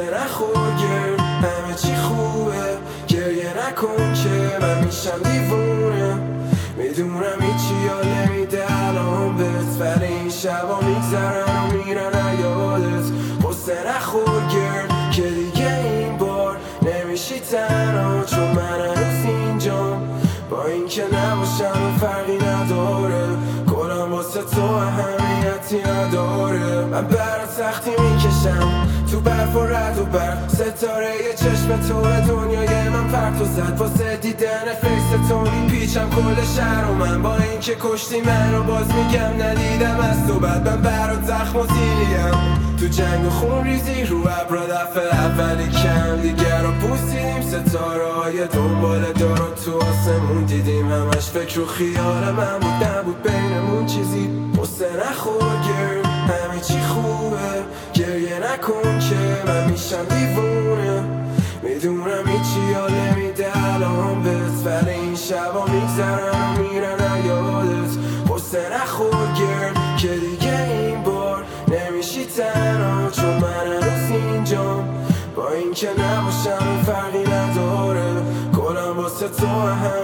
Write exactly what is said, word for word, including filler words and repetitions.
نخور گرد همه چی خوبه، گریه نکن که من میشم دیوونه. میدونم هیچی یاد نمیده الان بهت، ولی این شبا میگذرن و میرن یادت. قصه نخور گرد که دیگه این بار نمیشی تنها، چون من هنوز اینجام با این که نباشم فرقی نداره. کلم واسه تو اهمیتی نداره. من برات سختی میکشم تو برف و رد و برق، ستاره یه چشم توه دنیای من پرت و زد. واسه دیدن فیس تو میپیچم کل شهر و من، با این که کشتی من رو باز میگم ندیدم از تو بعد. من برات زخم و زیریم تو جنگ و خون ریزی رو ابرا دفعه اولی کم دیگر رو پوستیدیم. ستاره های دنبال دار و تو آسمون دیدیم، همش فکر و خیال من بود نبود بینمون چیزی. قصه نخور گرد همه چی خوبه، گریه نکن که من میشم دیوونه. میدونم هیچی یاد نمیده الان بهت، ولی این شبا میگذرن و میرن یادت. قصه نخور گرد که دیگه این بار نمیشی تنها، چون من هنوز اینجام با این که نباشم فرقی نداره. کلم واسه تو هم